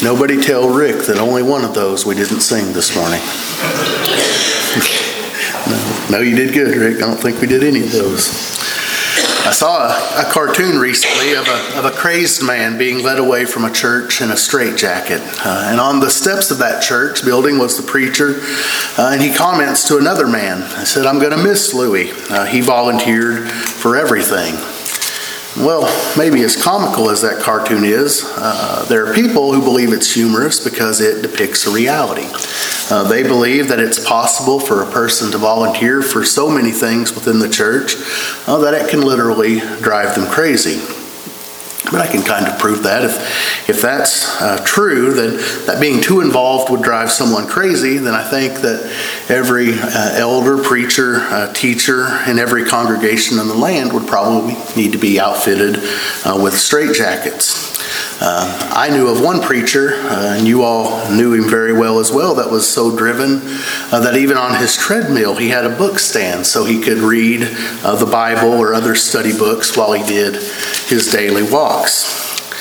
Nobody tell Rick that only one of those we didn't sing this morning. No, you did good, Rick. I don't think we did any of those. I saw a cartoon recently of a crazed man being led away from a church in a straitjacket. And on the steps of that church building was the preacher, and he comments to another man. He said, "I'm going to miss Louis. He volunteered for everything." Well, maybe as comical as that cartoon is, there are people who believe it's humorous because it depicts a reality. They believe that it's possible for a person to volunteer for so many things within the church that it can literally drive them crazy. But I can kind of prove that. If that's true, then that being too involved would drive someone crazy, then I think that every elder, preacher, teacher in every congregation in the land would probably need to be outfitted with straitjackets. I knew of one preacher, and you all knew him very well as well, that was so driven that even on his treadmill he had a book stand so he could read the Bible or other study books while he did his daily walks.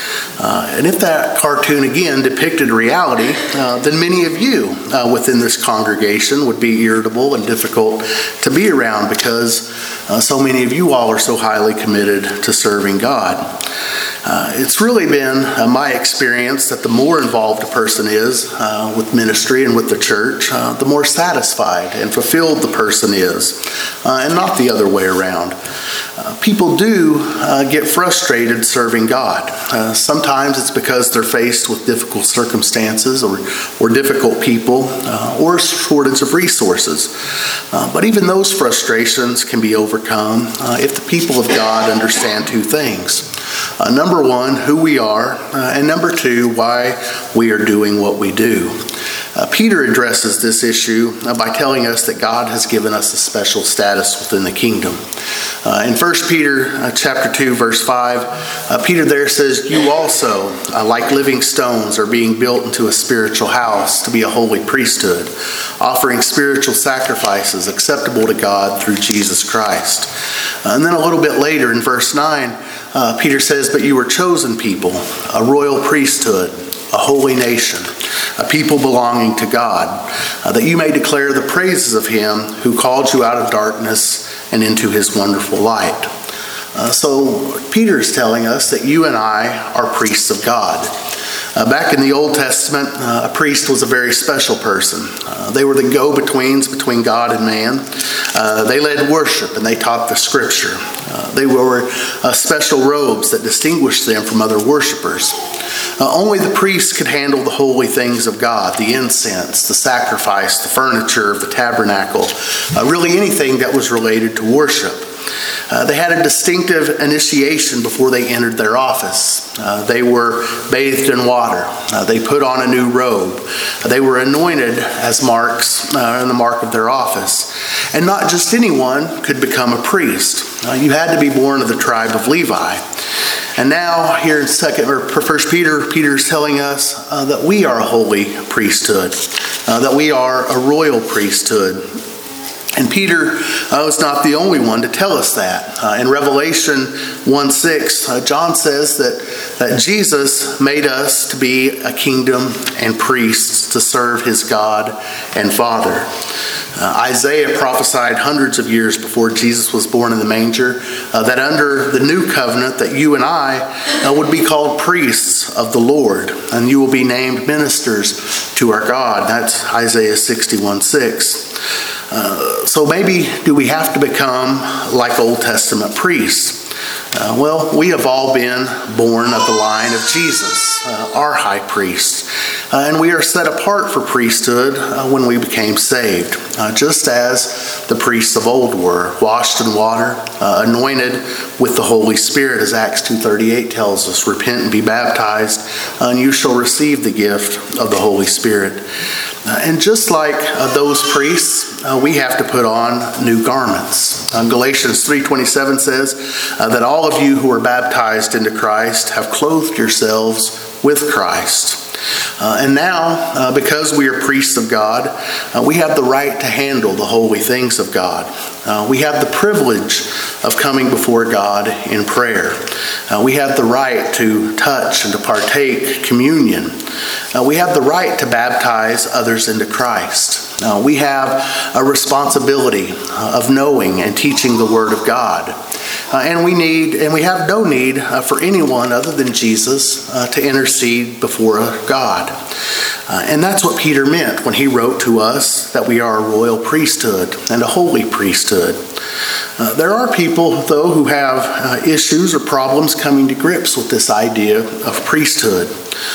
And if that cartoon again depicted reality, then many of you within this congregation would be irritable and difficult to be around because so many of you all are so highly committed to serving God. It's really been my experience that the more involved a person is with ministry and with the church, the more satisfied and fulfilled the person is, and not the other way around. People do get frustrated serving God. Sometimes it's because they're faced with difficult circumstances or difficult people or a shortage of resources. But even those frustrations can be overcome if the people of God understand two things. Number one, who we are, and number two, why we are doing what we do. Peter addresses this issue by telling us that God has given us a special status within the kingdom. In 1 Peter chapter 2, verse 5, Peter there says, "You also, like living stones, are being built into a spiritual house to be a holy priesthood, offering spiritual sacrifices acceptable to God through Jesus Christ." And then a little bit later in verse 9, Peter says, "But you were chosen people, a royal priesthood, a holy nation, a people belonging to God, that you may declare the praises of him who called you out of darkness and into his wonderful light." So Peter is telling us that you and I are priests of God. Back in the Old Testament, a priest was a very special person. They were the go-betweens between God and man. They led worship and they taught the scripture. They wore special robes that distinguished them from other worshipers. Only the priests could handle the holy things of God, the incense, the sacrifice, the furniture of the tabernacle, really anything that was related to worship. They had a distinctive initiation before they entered their office. They were bathed in water. They put on a new robe. They were anointed as marks in the mark of their office. And not just anyone could become a priest. You had to be born of the tribe of Levi. And now here in 1 Peter, Peter's telling us that we are a holy priesthood, that we are a royal priesthood. And Peter was not the only one to tell us that. In Revelation 1:6, John says that Jesus made us to be a kingdom and priests to serve his God and Father. Isaiah prophesied hundreds of years before Jesus was born in the manger that under the new covenant that you and I would be called priests of the Lord, and you will be named ministers to our God. That's Isaiah 61:6. So maybe do we have to become like Old Testament priests? Well, we have all been born of the line of Jesus, our high priest. And we are set apart for priesthood when we became saved, just as the priests of old were, washed in water, anointed with the Holy Spirit, as Acts 2:38 tells us, "Repent and be baptized, and you shall receive the gift of the Holy Spirit." And just like those priests, we have to put on new garments. Galatians 3:27 says that all of you who are baptized into Christ have clothed yourselves with Christ. And now, because we are priests of God, we have the right to handle the holy things of God. We have the privilege of coming before God in prayer. We have the right to touch and to partake communion. We have the right to baptize others into Christ. We have a responsibility of knowing and teaching the Word of God. And we have no need for anyone other than Jesus to intercede before God. And that's what Peter meant when he wrote to us that we are a royal priesthood and a holy priesthood. There are people, though, who have issues or problems coming to grips with this idea of priesthood.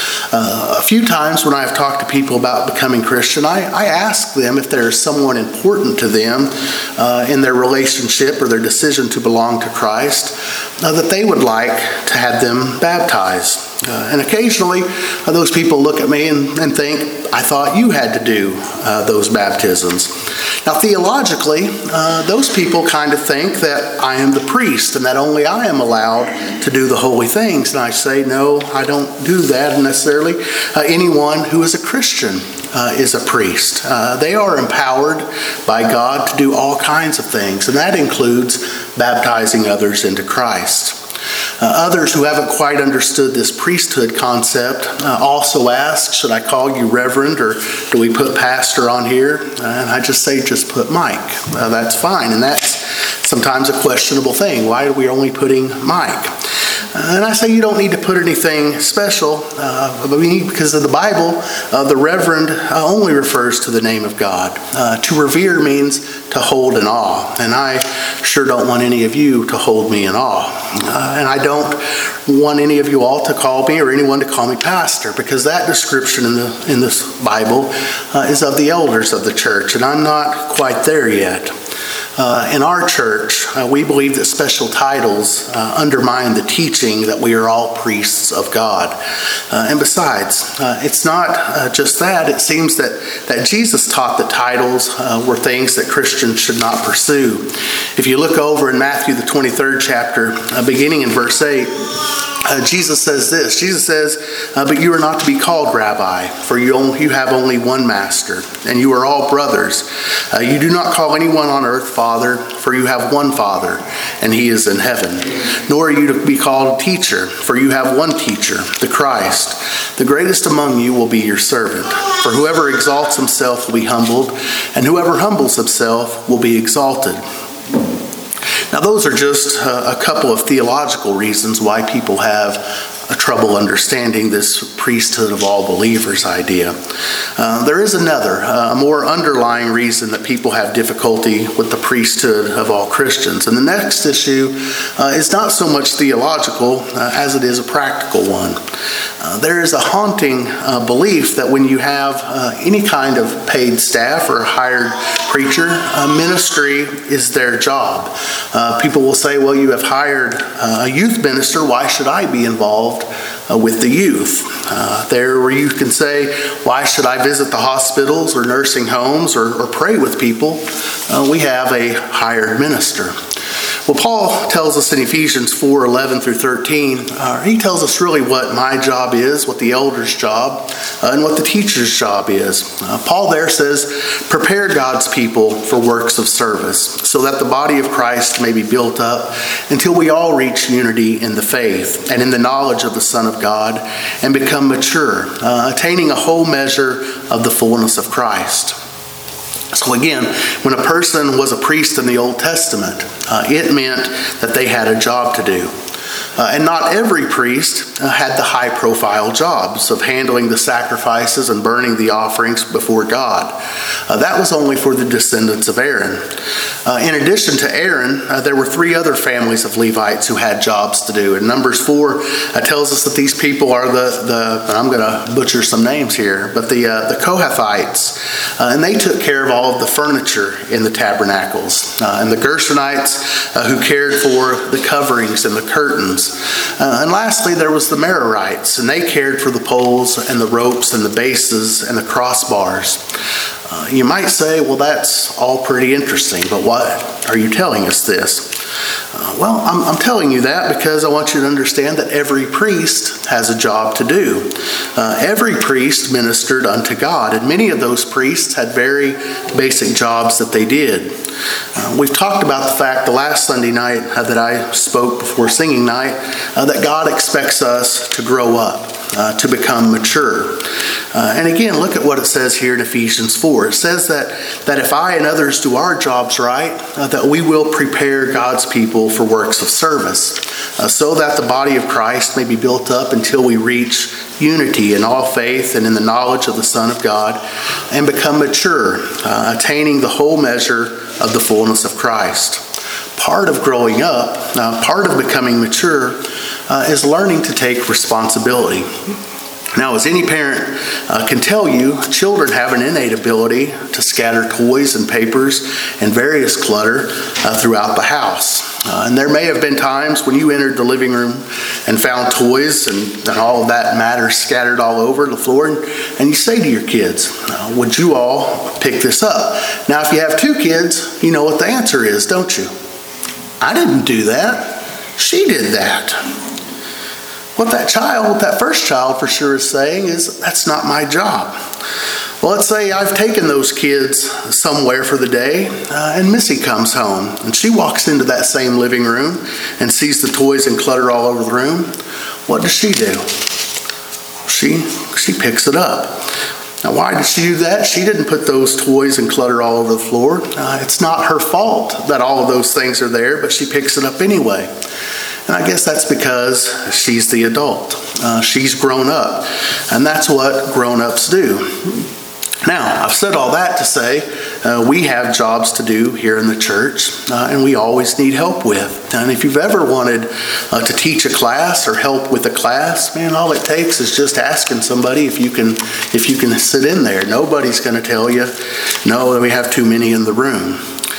A few times when I've talked to people about becoming Christian, I ask them if there's someone important to them in their relationship or their decision to belong to Christ that they would like to have them baptized. And occasionally, those people look at me and think, I thought you had to do those baptisms. Now, theologically, those people kind of think that I am the priest and that only I am allowed to do the holy things. And I say, no, I don't do that necessarily. Anyone who is a Christian is a priest. They are empowered by God to do all kinds of things, and that includes baptizing others into Christ. Others who haven't quite understood this priesthood concept also ask, should I call you Reverend, or do we put Pastor on here? And I just say, just put Mike. That's fine, and that's sometimes a questionable thing. Why are we only putting Mike? And I say you don't need to put anything special, because of the Bible, the Reverend only refers to the name of God. To revere means to hold in awe, and I sure don't want any of you to hold me in awe. And I don't want any of you all to call me or anyone to call me pastor, because that description in this Bible is of the elders of the church, and I'm not quite there yet. In our church, we believe that special titles undermine the teaching that we are all priests of God. And besides, it's not just that. It seems that Jesus taught that titles were things that Christians should not pursue. If you look over in Matthew, the 23rd chapter, beginning in verse 8, Jesus says this. Jesus says, but you are not to be called rabbi, for you have only one master, and you are all brothers. You do not call anyone on earth Father, for you have one Father, and he is in heaven. Nor are you to be called teacher, for you have one teacher, the Christ. The greatest among you will be your servant. For whoever exalts himself will be humbled, and whoever humbles himself will be exalted. Now, those are just a couple of theological reasons why people have trouble understanding this priesthood of all believers idea. There is another, a more underlying reason that people have difficulty with the priesthood of all Christians. And the next issue is not so much theological as it is a practical one. There is a haunting belief that when you have any kind of paid staff or hired preacher, ministry is their job. People will say, well, you have hired a youth minister, why should I be involved with the youth? There where you can say, why should I visit the hospitals or nursing homes or pray with people? We have a hired minister. Well, Paul tells us in Ephesians 4:11 through 13, he tells us really what my job is, what the elder's job, and what the teacher's job is. Paul there says, prepare God's people for works of service, so that the body of Christ may be built up until we all reach unity in the faith and in the knowledge of the Son of God and become mature, attaining a whole measure of the fullness of Christ. So again, when a person was a priest in the Old Testament, it meant that they had a job to do. And not every priest had the high-profile jobs of handling the sacrifices and burning the offerings before God. That was only for the descendants of Aaron. In addition to Aaron, there were three other families of Levites who had jobs to do. And Numbers 4 tells us that these people are and I'm going to butcher some names here, but the Kohathites. And they took care of all of the furniture in the tabernacles. And the Gershonites who cared for the coverings and the curtains. And lastly, there was the Merarites, and they cared for the poles and the ropes and the bases and the crossbars. You might say, well, that's all pretty interesting, but why are you telling us this? Well, I'm telling you that because I want you to understand that every priest has a job to do. Every priest ministered unto God, and many of those priests had very basic jobs that they did. We've talked about the fact the last Sunday night that I spoke before singing night that God expects us to grow up, to become mature. And again, look at what it says here in Ephesians 4. It says that if I and others do our jobs right, that we will prepare God's people for works of service, so that the body of Christ may be built up until we reach unity in all faith and in the knowledge of the Son of God, and become mature, attaining the whole measure of the fullness of Christ. Part of growing up, part of becoming mature, is learning to take responsibility. Now, as any parent can tell you, children have an innate ability to scatter toys and papers and various clutter throughout the house. And there may have been times when you entered the living room and found toys and all of that matter scattered all over the floor, and you say to your kids, would you all pick this up? Now, if you have two kids, you know what the answer is, don't you? I didn't do that. She did that. What that first child for sure is saying is, that's not my job. Well, let's say I've taken those kids somewhere for the day, and Missy comes home, and she walks into that same living room and sees the toys and clutter all over the room. What does she do? She picks it up. Now, why did she do that? She didn't put those toys and clutter all over the floor. It's not her fault that all of those things are there, but she picks it up anyway. And I guess that's because she's the adult. She's grown up. And that's what grown-ups do. Now, I've said all that to say we have jobs to do here in the church, and we always need help with. And if you've ever wanted to teach a class or help with a class, man, all it takes is just asking somebody if you can sit in there. Nobody's going to tell you, no, we have too many in the room.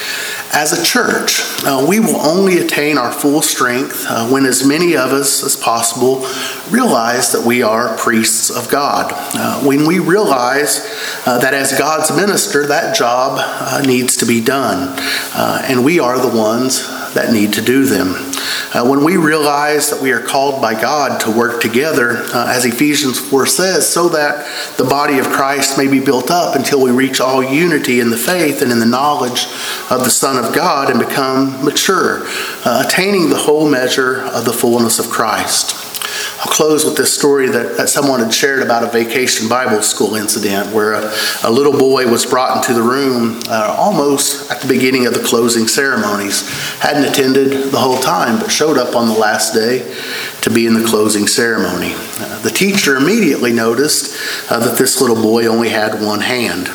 As a church, we will only attain our full strength when as many of us as possible realize that we are priests of God. When we realize that as God's minister, that job needs to be done, and we are the ones that need to do them. When we realize that we are called by God to work together, as Ephesians 4 says, so that the body of Christ may be built up until we reach all unity in the faith and in the knowledge of the Son of God and become mature, attaining the whole measure of the fullness of Christ. I'll close with this story that someone had shared about a vacation Bible school incident where a little boy was brought into the room almost at the beginning of the closing ceremonies. Hadn't attended the whole time, but showed up on the last day to be in the closing ceremony. The teacher immediately noticed that this little boy only had one hand.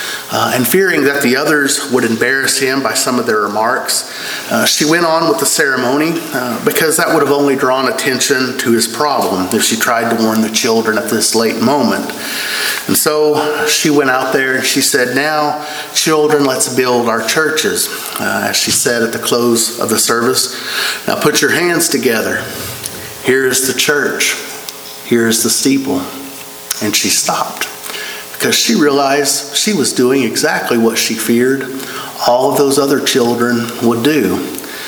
And fearing that the others would embarrass him by some of their remarks, she went on with the ceremony because that would have only drawn attention to his problem if she tried to warn the children at this late moment. And so she went out there and she said, "Now, children, let's build our churches." As she said at the close of the service, "Now put your hands together. Here's the church. Here's the steeple." And she stopped, because she realized she was doing exactly what she feared all of those other children would do.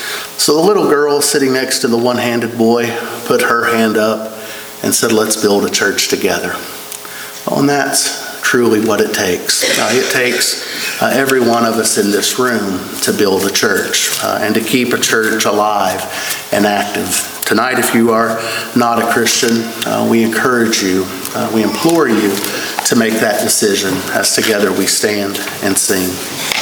So the little girl sitting next to the one-handed boy put her hand up and said, "Let's build a church together." Well, and that's truly what it takes. It takes every one of us in this room to build a church and to keep a church alive and active. Tonight, if you are not a Christian, we encourage you, we implore you to make that decision as together we stand and sing.